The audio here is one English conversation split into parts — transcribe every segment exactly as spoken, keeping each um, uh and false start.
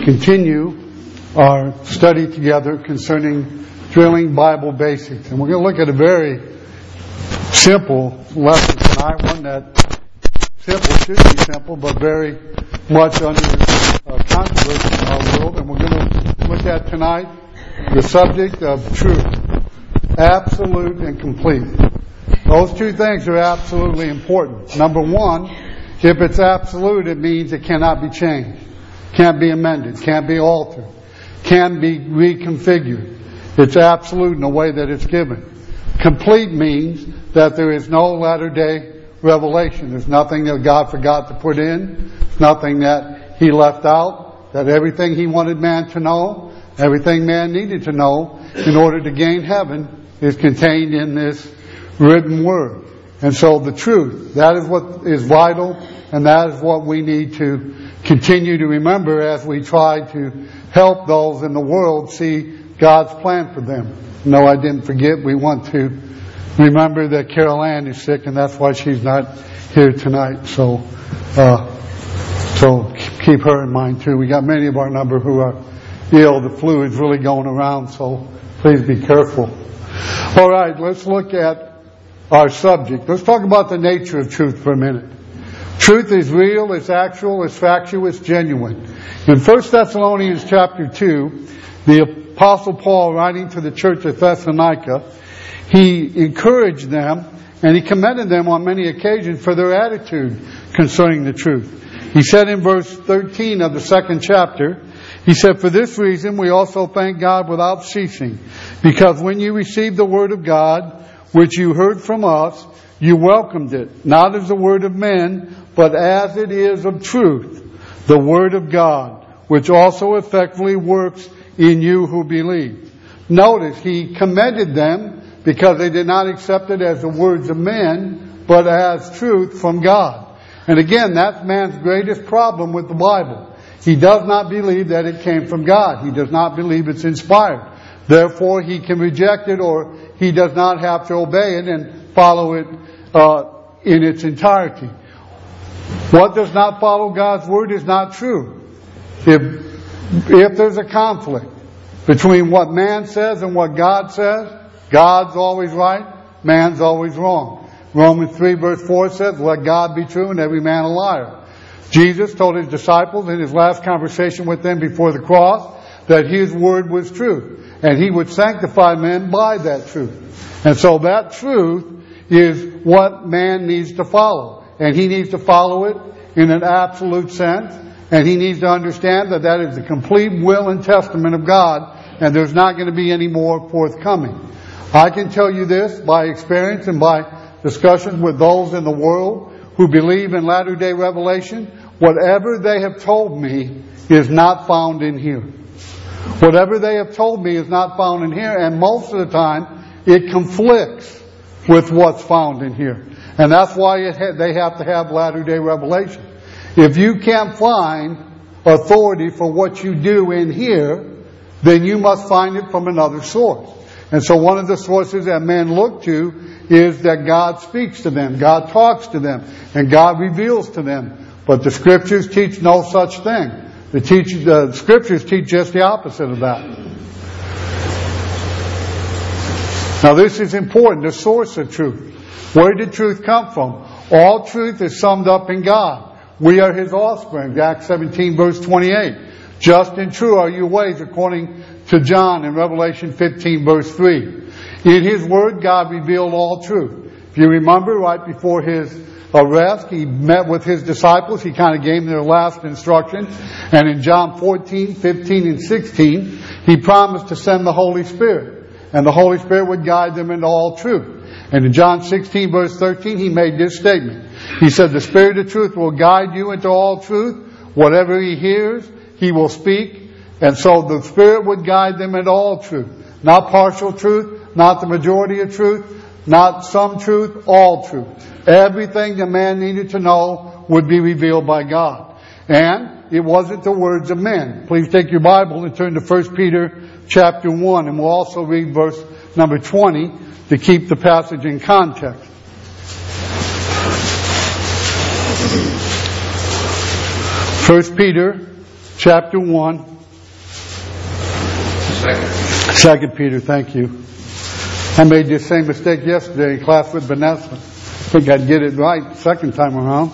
continue our study together concerning drilling Bible basics. And we're going to look at a very simple lesson tonight, one that simple should be simple, but very much under uh, controversy in our world. And we're going to look at tonight the subject of truth, absolute and complete. Those two things are absolutely important. Number one, if it's absolute, it means it cannot be changed, can't be amended, can't be altered, can't be reconfigured. It's absolute in the way that it's given. Complete means that there is no latter-day revelation. There's nothing that God forgot to put in, nothing that He left out, that everything He wanted man to know, everything man needed to know in order to gain heaven is contained in this written word. And so the truth, that is what is vital, and that is what we need to continue to remember as we try to help those in the world see God's plan for them. No, I didn't forget. We want to remember that Carol Ann is sick, and that's why she's not here tonight. So, uh, so keep her in mind too. We got many of our number who are ill. The flu is really going around, so please be careful. All right, let's look at our subject. Let's talk about the nature of truth for a minute. Truth is real, it's actual, it's factual, it's genuine. In First Thessalonians chapter two, the Apostle Paul, writing to the church of Thessalonica, he encouraged them and he commended them on many occasions for their attitude concerning the truth. He said in verse thirteen of the second chapter, he said, "For this reason we also thank God without ceasing, because when you received the word of God, which you heard from us, you welcomed it, not as the word of men, but as it is of truth, the word of God, which also effectively works in you who believe." Notice, he commended them because they did not accept it as the words of men, but as truth from God. And again, that's man's greatest problem with the Bible. He does not believe that it came from God. He does not believe it's inspired. Therefore, he can reject it, or he does not have to obey it and follow it uh, in its entirety. What does not follow God's word is not true. If, if there's a conflict between what man says and what God says, God's always right, man's always wrong. Romans three verse four says, "Let God be true and every man a liar." Jesus told His disciples in His last conversation with them before the cross that His word was truth. And He would sanctify men by that truth. And so that truth is what man needs to follow. And he needs to follow it in an absolute sense. And he needs to understand that that is the complete will and testament of God. And there's not going to be any more forthcoming. I can tell you this by experience and by discussions with those in the world who believe in latter-day revelation. Whatever they have told me is not found in here. Whatever they have told me is not found in here, and most of the time it conflicts with what's found in here. And that's why it ha- they have to have latter-day revelation. If you can't find authority for what you do in here, then you must find it from another source. And so one of the sources that men look to is that God speaks to them, God talks to them, and God reveals to them. But the Scriptures teach no such thing. The, teach, the Scriptures teach just the opposite of that. Now this is important, the source of truth. Where did truth come from? All truth is summed up in God. We are His offspring, Acts seventeen verse twenty-eight. Just and true are your ways, according to John in Revelation fifteen verse three. In His Word, God revealed all truth. If you remember, right before His arrest, He met with His disciples. He kind of gave them their last instruction. And in John fourteen, fifteen, and sixteen, He promised to send the Holy Spirit. And the Holy Spirit would guide them into all truth. And in John sixteen, verse thirteen, He made this statement. He said, "The Spirit of truth will guide you into all truth. Whatever He hears, He will speak." And so the Spirit would guide them into all truth. Not partial truth, not the majority of truth, not some truth, all truth. Everything that man needed to know would be revealed by God. And it wasn't the words of men. Please take your Bible and turn to First Peter chapter one, and we'll also read verse number twenty to keep the passage in context. First Peter chapter one, Second. Second Peter, thank you. I made this same mistake yesterday in class with Vanessa. I think I'd get it right second time around.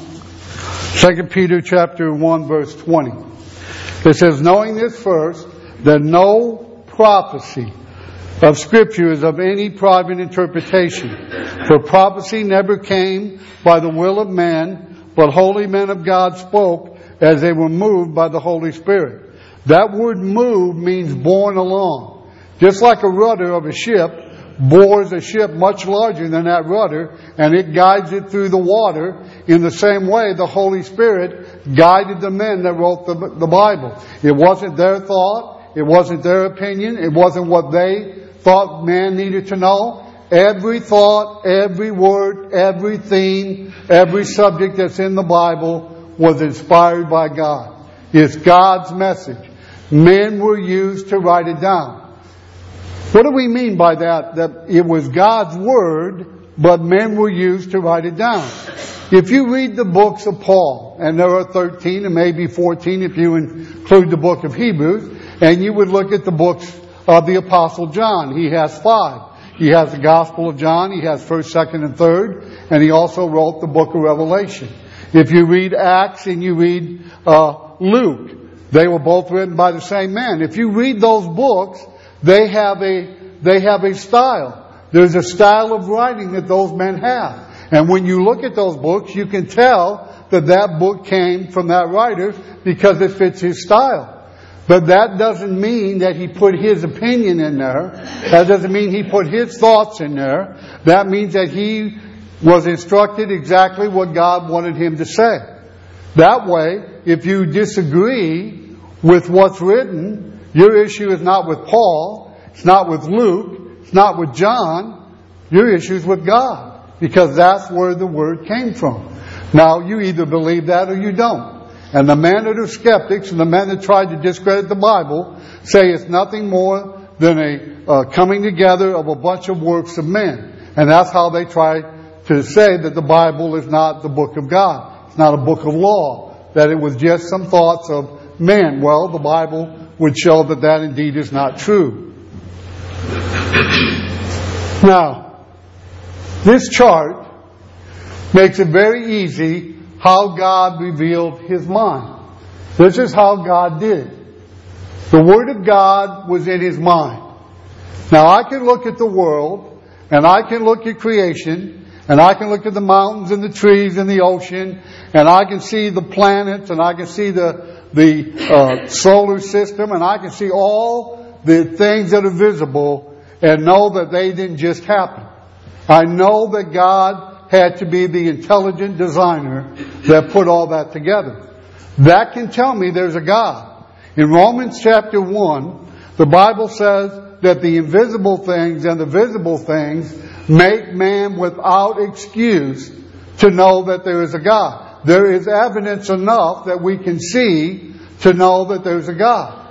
Second Peter chapter one verse twenty. It says, knowing this first, that no prophecy of Scripture is of any private interpretation. For prophecy never came by the will of man, but holy men of God spoke as they were moved by the Holy Spirit. That word move means borne along. Just like a rudder of a ship bores a ship much larger than that rudder, and it guides it through the water. In the same way, the Holy Spirit guided the men that wrote the, the Bible. It wasn't their thought. It wasn't their opinion. It wasn't what they thought man needed to know. Every thought, every word, every theme, every subject that's in the Bible was inspired by God. It's God's message. Men were used to write it down. What do we mean by that? That it was God's Word, but men were used to write it down. If you read the books of Paul, and there are thirteen and maybe fourteen if you include the book of Hebrews, and you would look at the books of the Apostle John, he has five. He has the Gospel of John, he has first, second, and third, and he also wrote the book of Revelation. If you read Acts and you read uh, Luke, they were both written by the same man. If you read those books, They have a, they have a style. There's a style of writing that those men have. And when you look at those books, you can tell that that book came from that writer because it fits his style. But that doesn't mean that he put his opinion in there. That doesn't mean he put his thoughts in there. That means that he was instructed exactly what God wanted him to say. That way, if you disagree with what's written, your issue is not with Paul, it's not with Luke, it's not with John. Your issue is with God, because that's where the Word came from. Now, you either believe that or you don't. And the men that are skeptics and the men that tried to discredit the Bible say it's nothing more than a uh, coming together of a bunch of works of men. And that's how they try to say that the Bible is not the book of God. It's not a book of law. That it was just some thoughts of men. Well, the Bible would show that that indeed is not true. Now, this chart makes it very easy how God revealed His mind. This is how God did it. The Word of God was in His mind. Now, I can look at the world, and I can look at creation, and I can look at the mountains and the trees and the ocean, and I can see the planets, and I can see the the uh, solar system, and I can see all the things that are visible and know that they didn't just happen. I know that God had to be the intelligent designer that put all that together. That can tell me there's a God. In Romans chapter one, the Bible says that the invisible things and the visible things make man without excuse to know that there is a God. There is evidence enough that we can see to know that there's a God.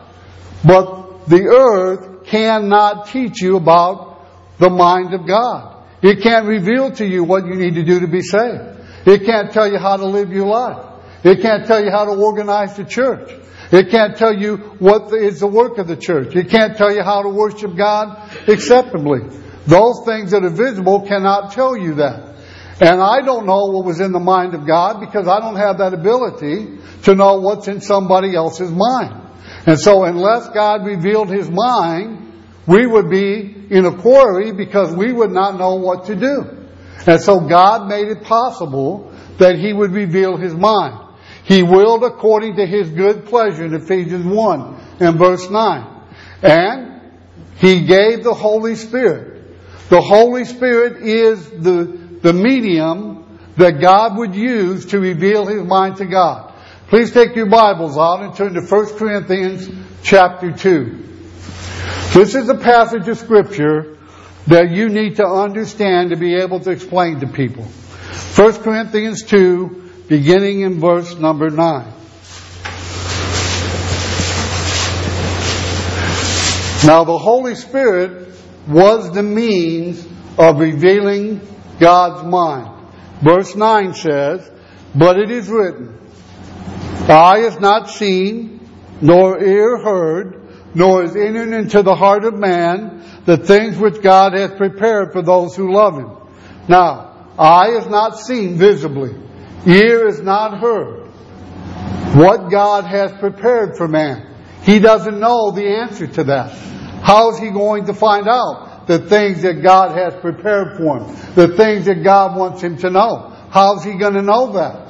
But the earth cannot teach you about the mind of God. It can't reveal to you what you need to do to be saved. It can't tell you how to live your life. It can't tell you how to organize the church. It can't tell you what is the work of the church. It can't tell you how to worship God acceptably. Those things that are visible cannot tell you that. And I don't know what was in the mind of God because I don't have that ability to know what's in somebody else's mind. And so unless God revealed His mind, we would be in a quarry because we would not know what to do. And so God made it possible that He would reveal His mind. He willed according to His good pleasure in Ephesians one and verse nine. And He gave the Holy Spirit. The Holy Spirit is the the medium that God would use to reveal His mind to God. Please take your Bibles out and turn to First Corinthians chapter two. This is a passage of Scripture that you need to understand to be able to explain to people. First Corinthians two, beginning in verse number nine. Now the Holy Spirit was the means of revealing God's mind. Verse nine says, but it is written, eye has not seen, nor ear heard, nor is entered into the heart of man the things which God hath prepared for those who love Him. Now, eye is not seen visibly, ear is not heard what God has prepared for man. He doesn't know the answer to that. How is he going to find out the things that God has prepared for him? The things that God wants him to know? How is he going to know that?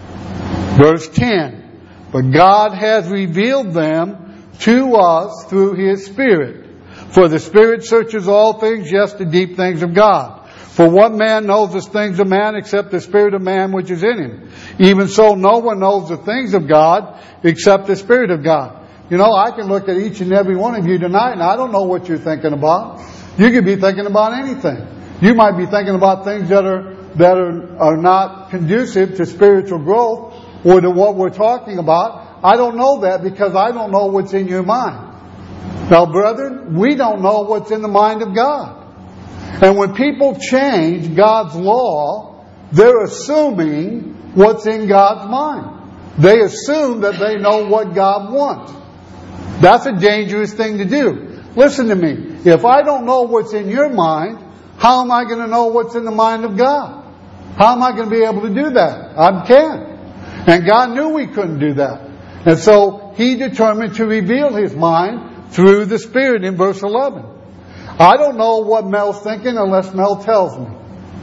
Verse ten. But God has revealed them to us through His Spirit. For the Spirit searches all things, yes, the deep things of God. For what man knows the things of man except the Spirit of man which is in him? Even so, no one knows the things of God except the Spirit of God. You know, I can look at each and every one of you tonight and I don't know what you're thinking about. You could be thinking about anything. You might be thinking about things that are that are, are not conducive to spiritual growth or to what we're talking about. I don't know that because I don't know what's in your mind. Now, brethren, we don't know what's in the mind of God. And when people change God's law, they're assuming what's in God's mind. They assume that they know what God wants. That's a dangerous thing to do. Listen to me. If I don't know what's in your mind, how am I going to know what's in the mind of God? How am I going to be able to do that? I can't. And God knew we couldn't do that. And so He determined to reveal His mind through the Spirit in verse eleven. I don't know what Mel's thinking unless Mel tells me.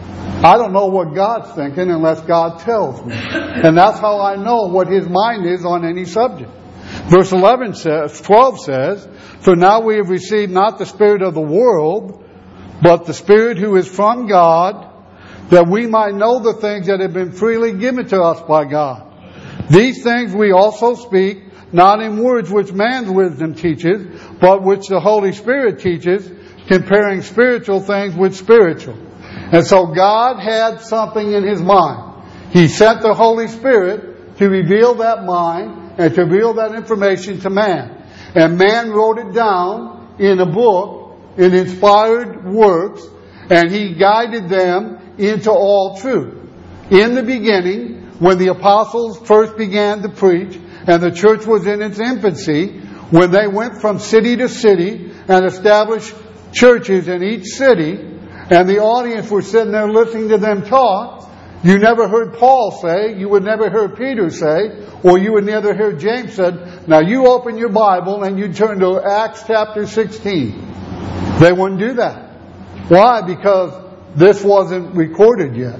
I don't know what God's thinking unless God tells me. And that's how I know what His mind is on any subject. Verse eleven says, twelve says, For now we have received not the Spirit of the world, but the Spirit who is from God, that we might know the things that have been freely given to us by God. These things we also speak, not in words which man's wisdom teaches, but which the Holy Spirit teaches, comparing spiritual things with spiritual. And so God had something in His mind. He sent the Holy Spirit to reveal that mind and to reveal that information to man. And man wrote it down in a book, in inspired works, and He guided them into all truth. In the beginning, when the apostles first began to preach, and the church was in its infancy, when they went from city to city and established churches in each city, and the audience were sitting there listening to them talk, you never heard Paul say, you would never hear Peter say, or you would never hear James said, now you open your Bible and you turn to Acts chapter sixteen. They wouldn't do that. Why? Because this wasn't recorded yet.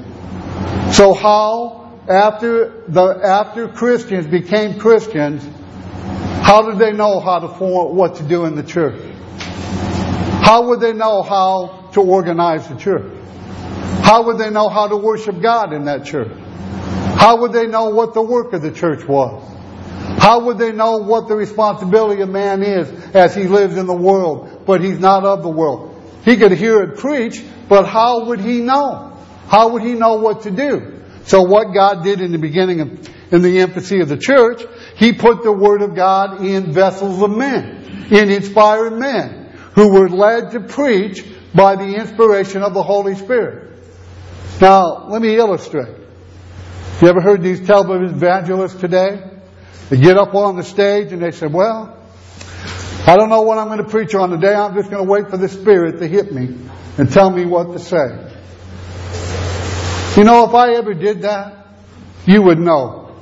So how, after the after Christians became Christians, how did they know how to form what to do in the church? How would they know how to organize the church? How would they know how to worship God in that church? How would they know what the work of the church was? How would they know what the responsibility of man is as he lives in the world, but he's not of the world? He could hear it preached, but how would he know? How would he know what to do? So what God did in the beginning of, in the infancy of the church, He put the Word of God in vessels of men, in inspired men, who were led to preach by the inspiration of the Holy Spirit. Now, let me illustrate. You ever heard these television evangelists today? They get up on the stage and they say, well, I don't know what I'm going to preach on today. I'm just going to wait for the Spirit to hit me and tell me what to say. You know, if I ever did that, you would know.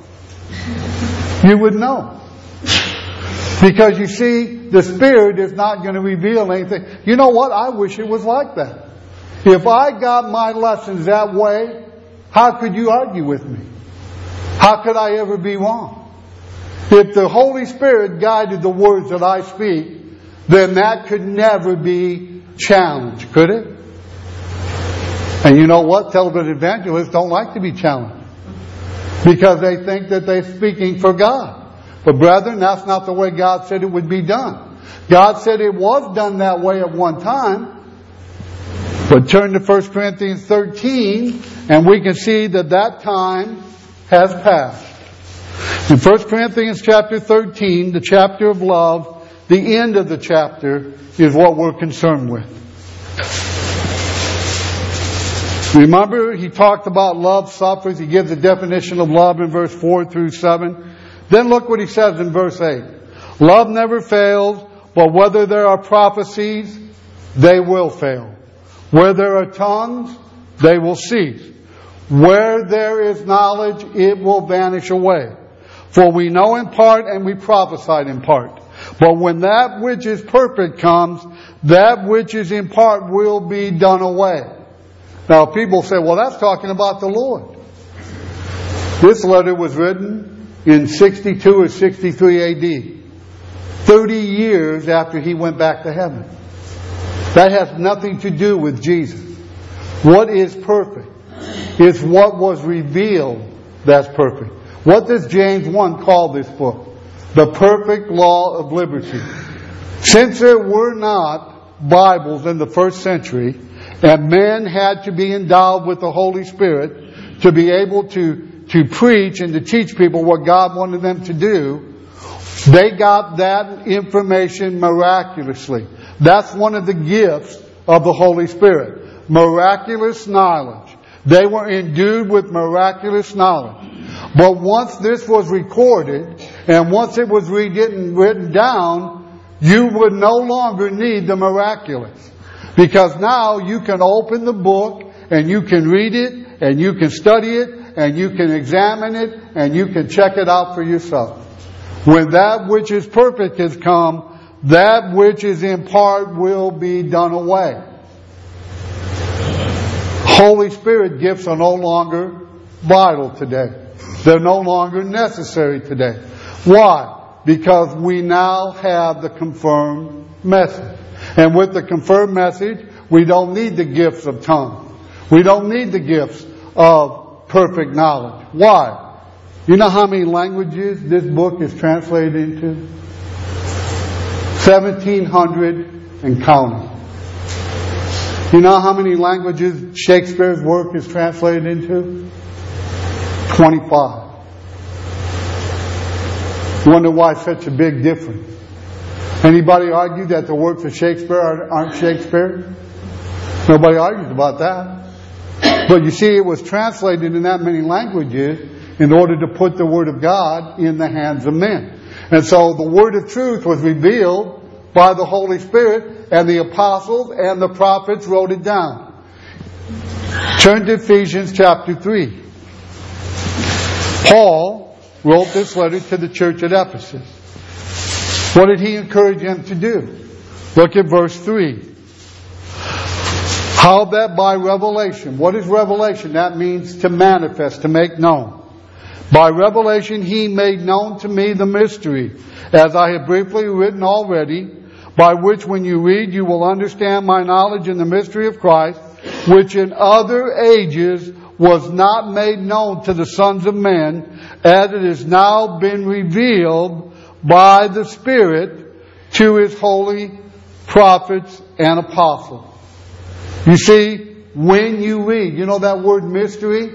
You would know. Because you see, the Spirit is not going to reveal anything. You know what? I wish it was like that. If I got my lessons that way, how could you argue with me? How could I ever be wrong? If the Holy Spirit guided the words that I speak, then that could never be challenged, could it? And you know what? Television evangelists don't like to be challenged. Because they think that they're speaking for God. But brethren, that's not the way God said it would be done. God said it was done that way at one time. But turn to First Corinthians thirteen, and we can see that that time has passed. In First Corinthians chapter thirteen, the chapter of love, the end of the chapter is what we're concerned with. Remember, he talked about love suffers. He gives a definition of love in verse four through seven. Then look what he says in verse eight. Love never fails. but whether there are prophecies, they will fail. Where there are tongues, they will cease. Where there is knowledge, it will vanish away. For we know in part and we prophesy in part. But when that which is perfect comes, that which is in part will be done away. Now people say, well, that's talking about the Lord. This letter was written in sixty-two or sixty-three A D. thirty years after he went back to heaven. That has nothing to do with Jesus. What is perfect is what was revealed that's perfect. What does James one call this book? The perfect law of liberty. Since there were not Bibles in the first century, and men had to be endowed with the Holy Spirit to be able to, to preach and to teach people what God wanted them to do, they got that information miraculously. That's one of the gifts of the Holy Spirit. Miraculous knowledge. They were endued with miraculous knowledge. But once this was recorded, and once it was written, written down, you would no longer need the miraculous. Because now you can open the book, and you can read it, and you can study it, and you can examine it, and you can check it out for yourself. When that which is perfect has come, that which is in part will be done away. Holy Spirit gifts are no longer vital today. They're no longer necessary today. Why? Because we now have the confirmed message. And with the confirmed message, we don't need the gifts of tongues. We don't need the gifts of perfect knowledge. Why? You know how many languages this book is translated into? seventeen hundred and counting. You know how many languages Shakespeare's work is translated into? twenty-five. You wonder why such a big difference. Anybody argue that the works of Shakespeare aren't Shakespeare? Nobody argues about that. But you see, it was translated in that many languages in order to put the Word of God in the hands of men. And so the Word of truth was revealed by the Holy Spirit, and the apostles and the prophets wrote it down. Turn to Ephesians chapter three. Paul wrote this letter to the church at Ephesus. What did he encourage them to do? Look at verse three. How that by revelation. What is revelation? That means to manifest, to make known. By revelation he made known to me the mystery, as I have briefly written already, by which when you read you will understand my knowledge in the mystery of Christ, which in other ages was not made known to the sons of men, as it has now been revealed by the Spirit to His holy prophets and apostles. You see, when you read, you know that word mystery?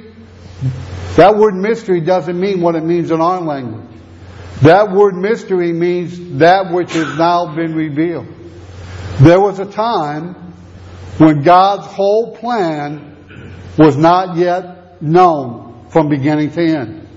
That word mystery doesn't mean what it means in our language. That word mystery means that which has now been revealed. There was a time when God's whole plan was not yet known from beginning to end.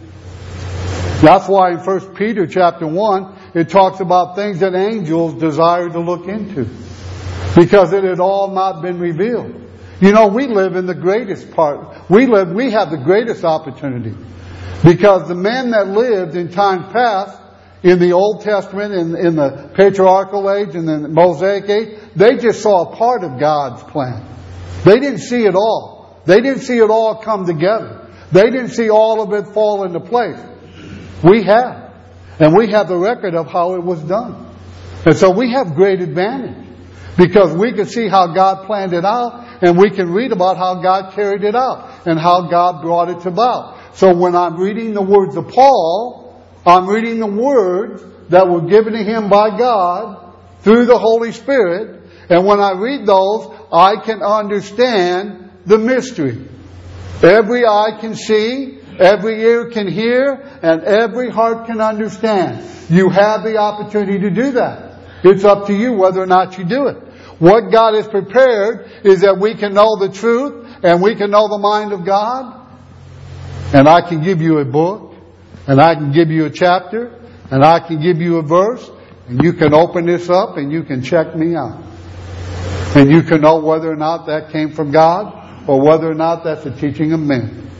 That's why in First Peter chapter one, it talks about things that angels desire to look into. Because it had all not been revealed. You know, we live in the greatest part. We live, we have the greatest opportunity. Because the men that lived in times past, in the Old Testament, in, in the patriarchal age, and in the Mosaic age, they just saw a part of God's plan. They didn't see it all. They didn't see it all come together. They didn't see all of it fall into place. We have. And we have the record of how it was done. And so we have great advantage. Because we can see how God planned it out, and we can read about how God carried it out, and how God brought it about. So when I'm reading the words of Paul, I'm reading the words that were given to him by God through the Holy Spirit, and when I read those, I can understand the mystery. Every eye can see, every ear can hear, and every heart can understand. You have the opportunity to do that. It's up to you whether or not you do it. What God has prepared is that we can know the truth and we can know the mind of God. And I can give you a book, and I can give you a chapter, and I can give you a verse, And you can open this up and you can check me out. And you can know whether or not that came from God or whether or not that's the teaching of men.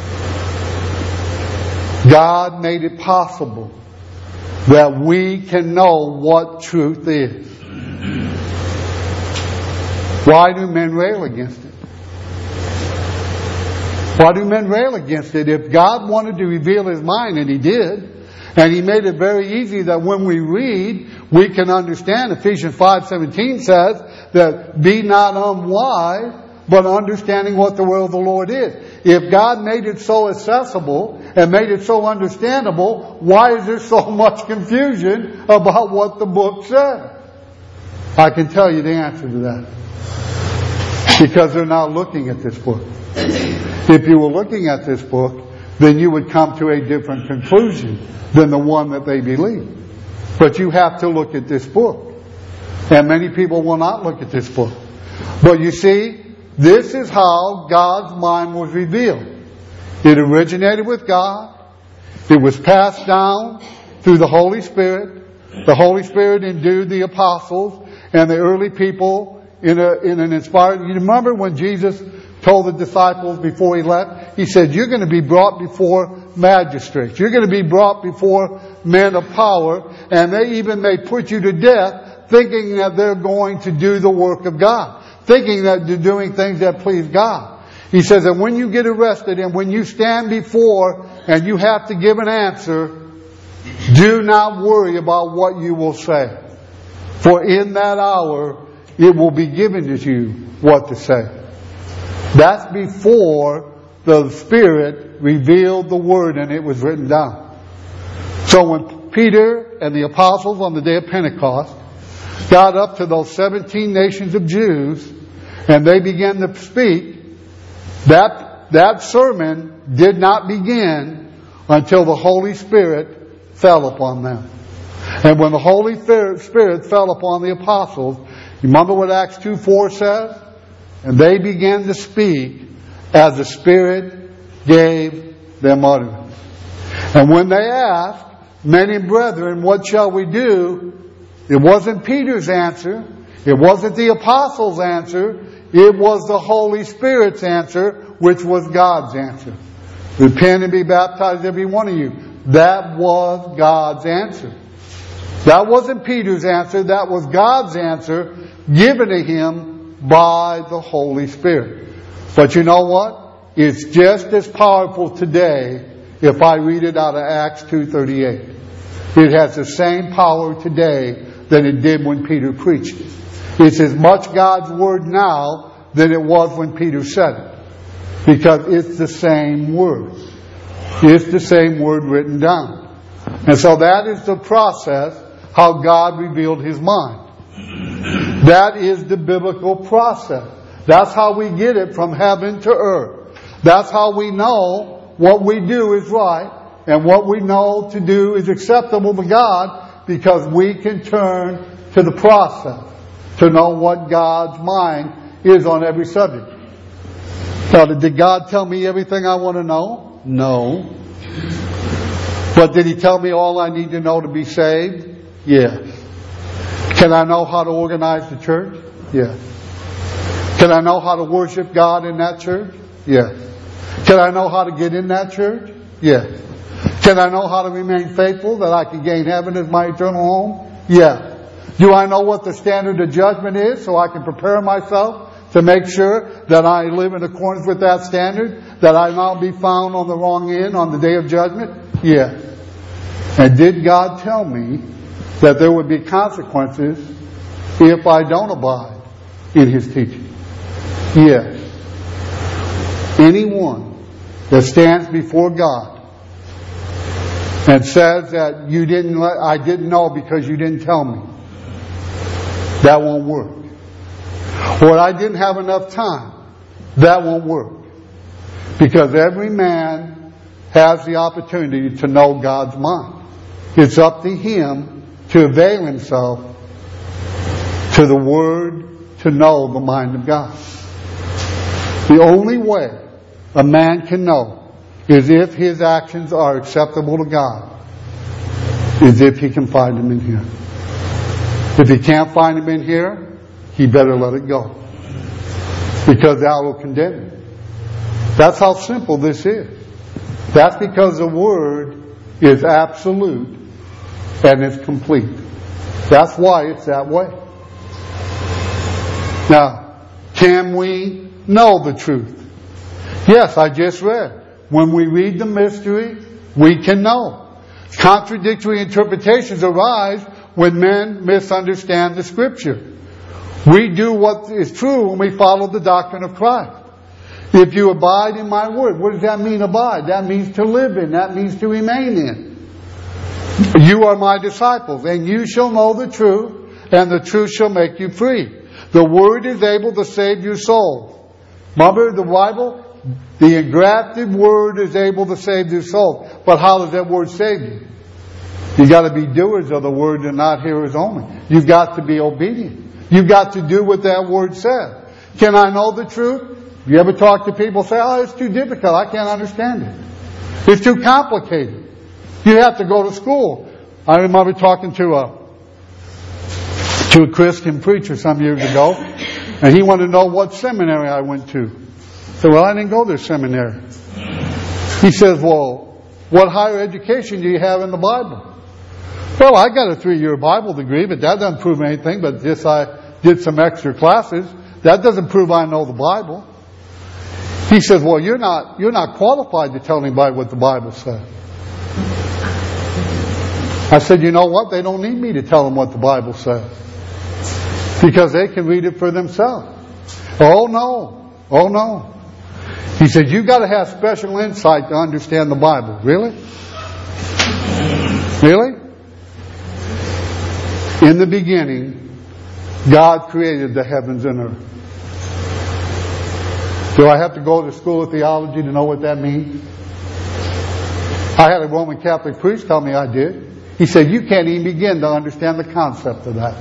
God made it possible that we can know what truth is. Why do men rail against it? Why do men rail against it? If God wanted to reveal His mind, and He did, and He made it very easy that when we read, we can understand. Ephesians five seventeen says that be not unwise, but understanding what the will of the Lord is. If God made it so accessible and made it so understandable, why is there so much confusion about what the book says? I can tell you the answer to that. Because they're not looking at this book. If you were looking at this book, then you would come to a different conclusion than the one that they believe. But you have to look at this book. And many people will not look at this book. But you see, this is how God's mind was revealed. It originated with God. It was passed down through the Holy Spirit. The Holy Spirit endued the apostles and the early people in, a, in an inspired... You remember when Jesus told the disciples before He left? He said, you're going to be brought before magistrates. You're going to be brought before men of power, and they even may put you to death thinking that they're going to do the work of God. Thinking that they're doing things that please God. He says that when you get arrested and when you stand before and you have to give an answer, do not worry about what you will say. For in that hour, it will be given to you what to say. That's before the Spirit revealed the Word and it was written down. So when Peter and the apostles on the day of Pentecost got up to those seventeen nations of Jews and they began to speak, that, that sermon did not begin until the Holy Spirit fell upon them. And when the Holy Spirit fell upon the apostles, you remember what Acts two four says? And they began to speak as the Spirit gave them utterance. And when they asked, many brethren, what shall we do? It wasn't Peter's answer. It wasn't the apostles' answer. It was the Holy Spirit's answer, which was God's answer. Repent and be baptized, every one of you. That was God's answer. That wasn't Peter's answer. That was God's answer given to him by the Holy Spirit. But you know what? It's just as powerful today if I read it out of Acts two thirty-eight. It has the same power today than it did when Peter preached it. It's as much God's Word now than it was when Peter said it. Because it's the same Word. It's the same Word written down. And so that is the process how God revealed His mind. That is the biblical process. That's how we get it from heaven to earth. That's how we know what we do is right and what we know to do is acceptable to God, because we can turn to the process to know what God's mind is on every subject. Now, did God tell me everything I want to know? No. But did He tell me all I need to know to be saved? Yes. Can I know how to organize the church? Yes. Can I know how to worship God in that church? Yes. Can I know how to get in that church? Yes. Can I know how to remain faithful that I can gain heaven as my eternal home? Yes. Do I know what the standard of judgment is so I can prepare myself to make sure that I live in accordance with that standard, that I not be found on the wrong end on the day of judgment? Yes. And did God tell me that there would be consequences if I don't abide in His teaching? Yes. Anyone that stands before God and says that you didn't let, I didn't know because you didn't tell me, that won't work. Or I didn't have enough time, that won't work. Because every man has the opportunity to know God's mind. It's up to him to avail himself to the Word to know the mind of God. The only way a man can know is if his actions are acceptable to God, is if he can find them in here. If he can't find him in here, he better let it go. Because thou will condemn him. That's how simple this is. That's because the Word is absolute and it's complete. That's why it's that way. Now, can we know the truth? Yes, I just read. When we read the mystery, we can know. Contradictory interpretations arise when men misunderstand the Scripture. We do what is true when we follow the doctrine of Christ. If you abide in my word, what does that mean, abide? That means to live in. That means to remain in. You are my disciples, and you shall know the truth, and the truth shall make you free. The Word is able to save your soul. Remember the Bible? The engrafted Word is able to save your soul. But how does that Word save you? You've got to be doers of the Word and not hearers only. You've got to be obedient. You've got to do what that Word says. Can I know the truth? You ever talk to people say, oh, it's too difficult, I can't understand it. It's too complicated. You have to go to school. I remember talking to a, to a Christian preacher some years ago, and he wanted to know what seminary I went to. I said, well, I didn't go to seminary. He says, well, what higher education do you have in the Bible? Well, I got a three-year Bible degree, but that doesn't prove anything, but just I did some extra classes. That doesn't prove I know the Bible. He says, well, you're not, you're not qualified to tell anybody what the Bible says. I said, you know what? They don't need me to tell them what the Bible says. Because they can read it for themselves. Oh no. Oh no. He said, you've got to have special insight to understand the Bible. Really? Really? In the beginning, God created the heavens and earth. Do I have to go to school of theology to know what that means? I had a Roman Catholic priest tell me I did. He said, you can't even begin to understand the concept of that.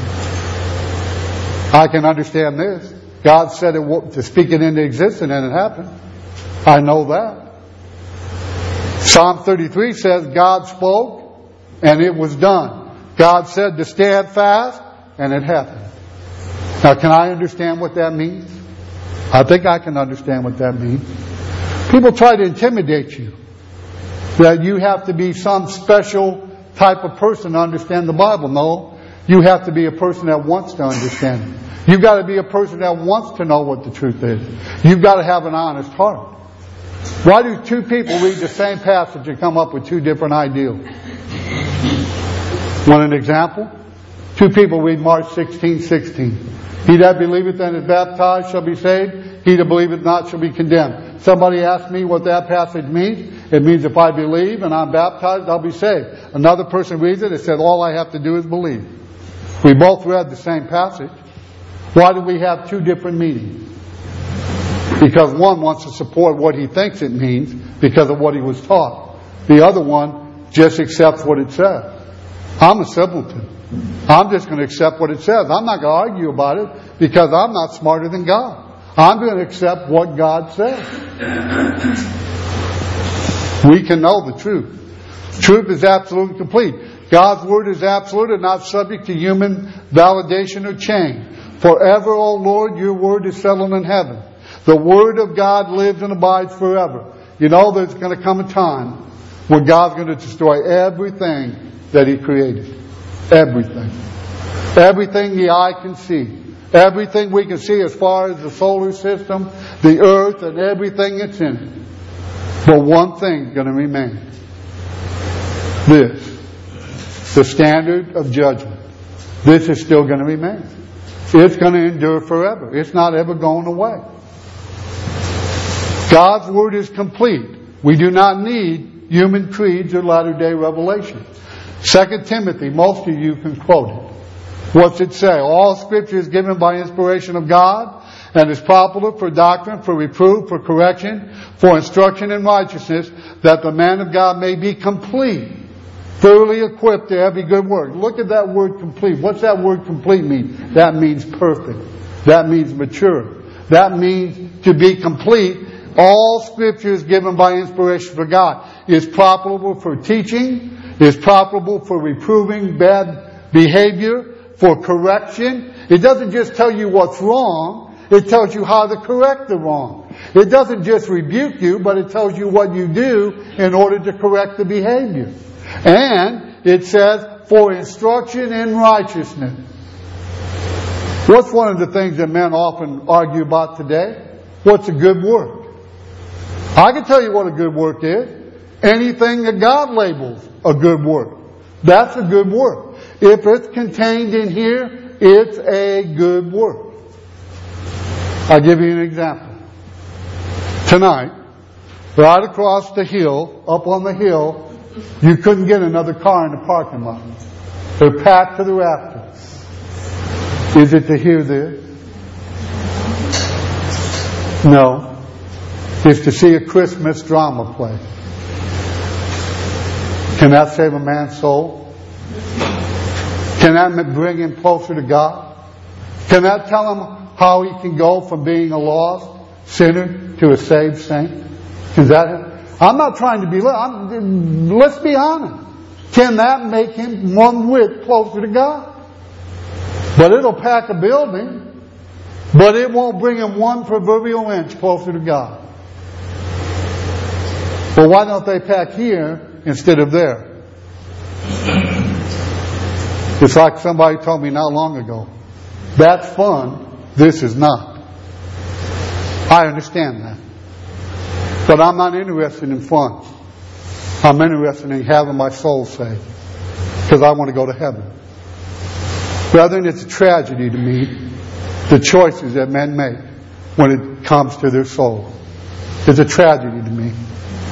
I can understand this. God said it to speak it into existence and it happened. I know that. Psalm thirty-three says God spoke and it was done. God said to stand fast and it happened. Now can I understand what that means? I think I can understand what that means. People try to intimidate you. That you have to be some special type of person to understand the Bible. No. You have to be a person that wants to understand it. You've got to be a person that wants to know what the truth is. You've got to have an honest heart. Why do two people read the same passage and come up with two different ideals? Want an example? Two people read Mark sixteen sixteen. He that believeth and is baptized shall be saved. He that believeth not shall be condemned. Somebody asked me what that passage means. It means if I believe and I'm baptized, I'll be saved. Another person reads it. It said all I have to do is believe. We both read the same passage. Why do we have two different meanings? Because one wants to support what he thinks it means because of what he was taught. The other one just accepts what it says. I'm a simpleton. I'm just going to accept what it says. I'm not going to argue about it because I'm not smarter than God. I'm going to accept what God says. We can know the truth. Truth is absolute and complete. God's Word is absolute and not subject to human validation or change. Forever, O Lord, your Word is settled in heaven. The Word of God lives and abides forever. You know there's going to come a time when God's going to destroy everything that He created. Everything. Everything the eye can see. Everything we can see as far as the solar system, the earth, and everything that's in it. But one thing's going to remain. This. The standard of judgment. This is still going to remain. It's going to endure forever. It's not ever going away. God's Word is complete. We do not need human creeds or latter-day revelation. Second Timothy, most of you can quote it. What's it say? All Scripture is given by inspiration of God and is profitable for doctrine, for reproof, for correction, for instruction in righteousness, that the man of God may be complete, thoroughly equipped to every good work. Look at that word complete. What's that word complete mean? That means perfect. That means mature. That means to be complete. All Scripture is given by inspiration for God. Is profitable for teaching, is profitable for reproving bad behavior, for correction. It doesn't just tell you what's wrong. It tells you how to correct the wrong. It doesn't just rebuke you, but it tells you what you do in order to correct the behavior. And it says, for instruction in righteousness. What's one of the things that men often argue about today? What's a good work? I can tell you what a good work is. Anything that God labels a good work. That's a good work. If it's contained in here, it's a good work. I'll give you an example. Tonight, right across the hill, up on the hill, you couldn't get another car in the parking lot. They're packed to the rafters. Is it to hear this? No. It's to see a Christmas drama play. Can that save a man's soul? Can that bring him closer to God? Can that tell him how he can go from being a lost sinner to a saved saint? Is that? I'm not trying to be. I'm, let's be honest. Can that make him one whit closer to God? But it'll pack a building, but it won't bring him one proverbial inch closer to God. Well, why don't they pack here instead of there? It's like somebody told me not long ago. That's fun. This is not. I understand that. But I'm not interested in fun. I'm interested in having my soul saved. Because I want to go to heaven. Brethren, it's a tragedy to me, the choices that men make when it comes to their soul. It's a tragedy to me.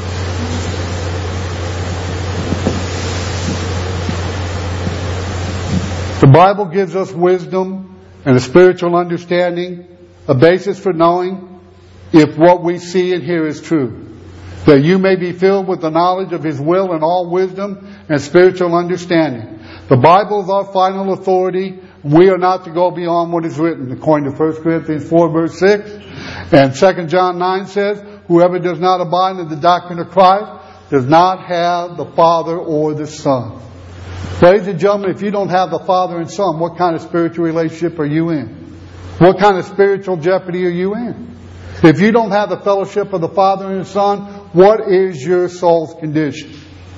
The Bible gives us wisdom and a spiritual understanding, a basis for knowing if what we see and hear is true. That you may be filled with the knowledge of His will and all wisdom and spiritual understanding. The Bible is our final authority. We are not to go beyond what is written, according to First Corinthians four verse six. And Second John nine says, whoever does not abide in the doctrine of Christ does not have the Father or the Son. Ladies and gentlemen, if you don't have the Father and Son, what kind of spiritual relationship are you in? What kind of spiritual jeopardy are you in? If you don't have the fellowship of the Father and the Son, what is your soul's condition?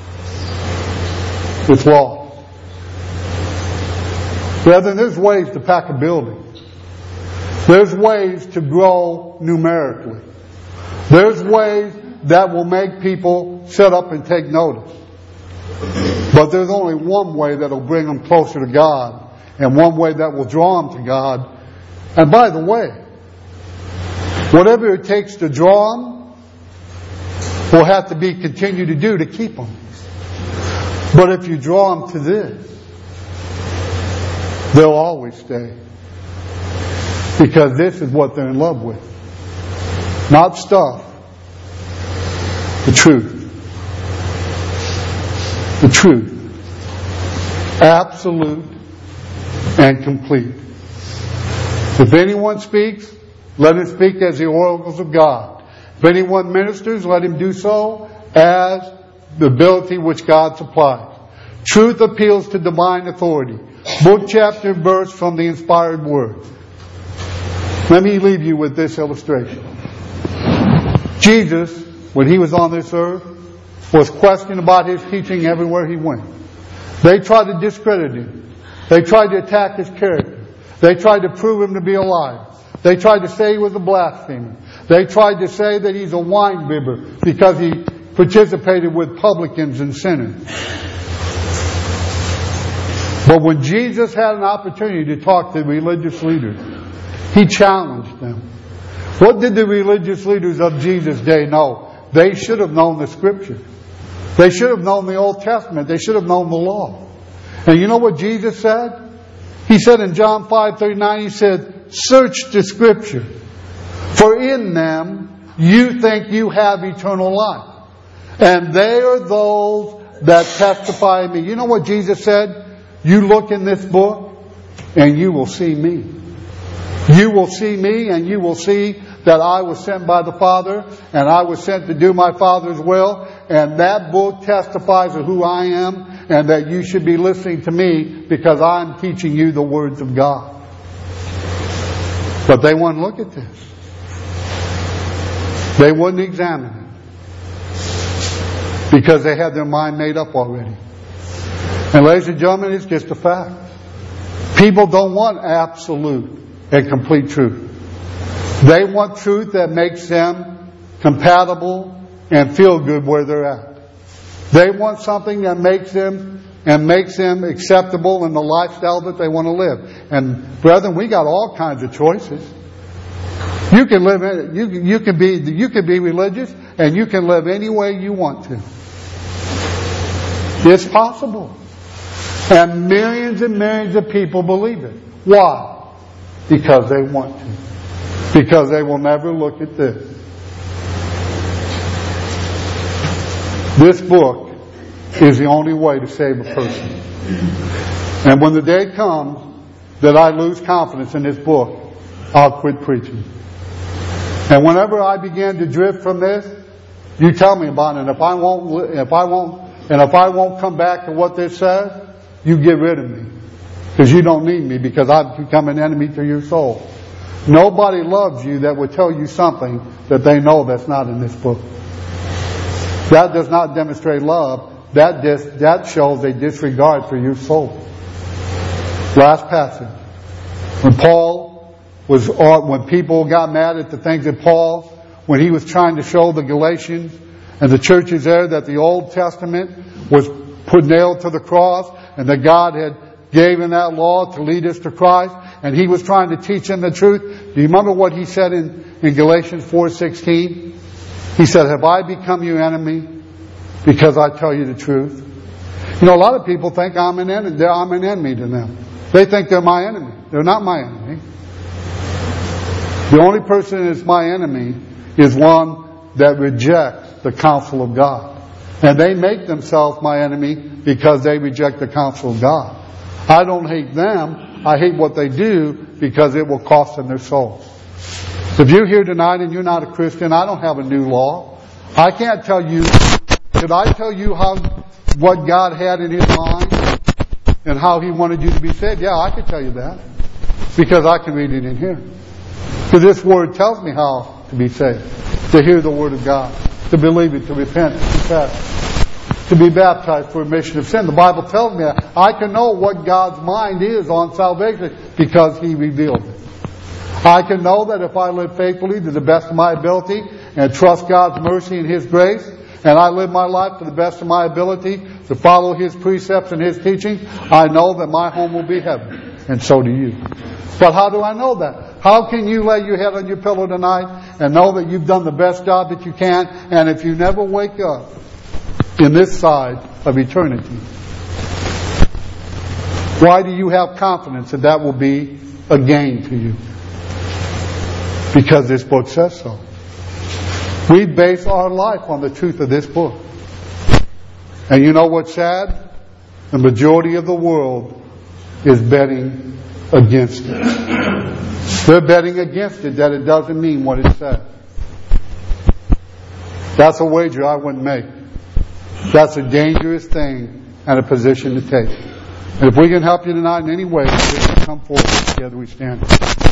It's lost. Brethren, there's ways to pack a building. There's ways to grow numerically. There's ways that will make people sit up and take notice. But there's only one way that will bring them closer to God, and one way that will draw them to God. And by the way, whatever it takes to draw them will have to be continued to do to keep them. But if you draw them to this, they'll always stay. Because this is what they're in love with. Not stuff. The truth. The truth. Absolute and complete. If anyone speaks, let him speak as the oracles of God. If anyone ministers, let him do so as the ability which God supplies. Truth appeals to divine authority. Book, chapter, and verse from the inspired Word. Let me leave you with this illustration. Jesus, when He was on this earth, was questioned about His teaching everywhere He went. They tried to discredit Him. They tried to attack His character. They tried to prove Him to be a liar. They tried to say He was a blasphemer. They tried to say that He's a wine bibber because He participated with publicans and sinners. But when Jesus had an opportunity to talk to the religious leaders, He challenged them. What did the religious leaders of Jesus' day know? They should have known the Scripture. They should have known the Old Testament. They should have known the law. And you know what Jesus said? He said in John five thirty-nine, He said, search the Scripture, for in them you think you have eternal life. And they are those that testify of me. You know what Jesus said? You look in this book and you will see me. You will see me and you will see that I was sent by the Father and I was sent to do my Father's will. And that book testifies of who I am and that you should be listening to me because I'm teaching you the words of God. But they wouldn't look at this. They wouldn't examine it. Because they had their mind made up already. And ladies and gentlemen, it's just a fact. People don't want absolute and complete truth. They want truth that makes them compatible and feel good where they're at. They want something that makes them and makes them acceptable in the lifestyle that they want to live. And brethren, we got all kinds of choices. You can live in, you you can be you can be religious and you can live any way you want to. It's possible. And millions and millions of people believe it. Why? Because they want to. Because they will never look at this. This book is the only way to save a person. And when the day comes that I lose confidence in this book, I'll quit preaching. And whenever I begin to drift from this, you tell me about it. And if I won't, if I won't, and if I won't come back to what this says, you get rid of me. Because you don't need me, because I've become an enemy to your soul. Nobody loves you that would tell you something that they know that's not in this book. That does not demonstrate love. That dis, that shows a disregard for your soul. Last passage. When Paul was, when people got mad at the things that Paul, when he was trying to show the Galatians and the churches there that the Old Testament was put nailed to the cross and that God had given that law to lead us to Christ, and he was trying to teach them the truth. Do you remember what he said in, in Galatians four sixteen? He said, have I become your enemy because I tell you the truth? You know, a lot of people think I'm an enemy. I'm an enemy to them. They think they're my enemy. They're not my enemy. The only person that's my enemy is one that rejects the counsel of God. And they make themselves my enemy because they reject the counsel of God. I don't hate them. I hate what they do because it will cost them their souls. If you're here tonight and you're not a Christian, I don't have a new law. I can't tell you. Did I tell you how what God had in His mind and how He wanted you to be saved? Yeah, I could tell you that because I can read it in here. Because this Word tells me how to be saved. To hear the Word of God. To believe it. To repent. To confess. To be baptized for remission of sin. The Bible tells me that. I can know what God's mind is on salvation because He revealed it. I can know that if I live faithfully to the best of my ability and trust God's mercy and His grace, and I live my life to the best of my ability to follow His precepts and His teaching, I know that my home will be heaven. And so do you. But how do I know that? How can you lay your head on your pillow tonight and know that you've done the best job that you can, and if you never wake up in this side of eternity, why do you have confidence that that will be a gain to you? Because this book says so. We base our life on the truth of this book. And you know what's sad? The majority of the world is betting against it. They're betting against it that it doesn't mean what it says. That's a wager I wouldn't make. That's a dangerous thing and a position to take. And if we can help you tonight in any way, come forward. Together we stand.